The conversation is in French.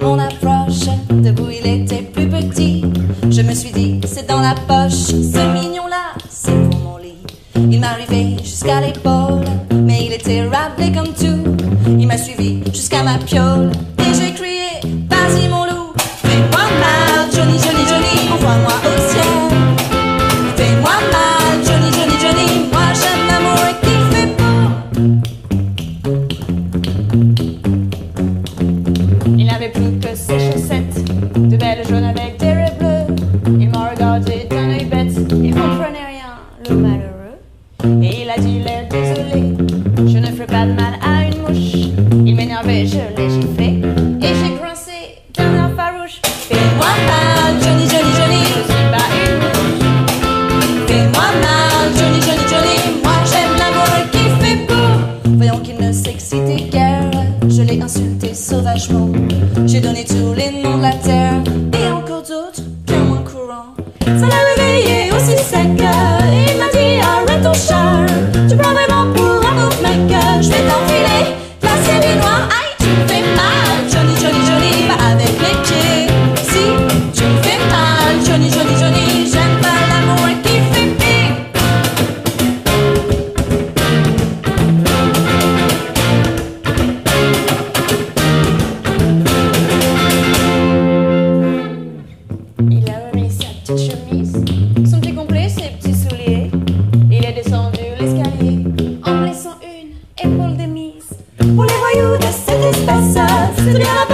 mon approche. Debout, il était plus petit. Je me suis dit, c'est dans la poche. Ce mignon-là, c'est pour mon lit. Il m'arrivait jusqu'à l'épaule, mais il était rappelé comme tout. Il m'a suivi jusqu'à ma piole, et j'ai crié, vas-y mon loup, fais-moi mal, Johnny, Johnny, Johnny, envoie-moi au ciel. Fais-moi mal, Johnny, Johnny, Johnny, moi j'aime l'amour et qui fait beau. Il n'avait plus que ses chaussettes, de belles jaunes avec des raies bleues. Il m'a regardé d'un œil bête, il comprenait rien, le malheureux. Et il a dit l'air désolé, je ne ferai pas de mal à une mouche. Il m'énervait, je l'ai giflé, et j'ai grincé d'un air farouche. Fais-moi mal, Johnny, Johnny, Johnny, Je suis pas une mouche. fais-moi mal, Johnny, Johnny, Johnny, moi j'aime l'amour et qui fait beau. Voyons qu'il ne s'excitait guère, je l'ai insulté sauvagement. J'ai donné tous les noms de la terre, et encore d'autres, bien moins courants. Ça l'a réveillé aussi sec, il m'a dit arrête ton char. Tu prends vraiment pour un autre mec, je vais t'enfiler, la série noire, aïe tu me fais mal, Johnny, Johnny, Johnny, pas avec les pieds. Si tu me fais mal, Johnny, Johnny, Johnny, j'aime pas l'amour et qui fait pire. Il a remis sa petite chemise, son petit complet, ses petits souliers. Il est descendu l'escalier en me laissant une épaule démise. Pour les voyous de cette espèce, c'est bien la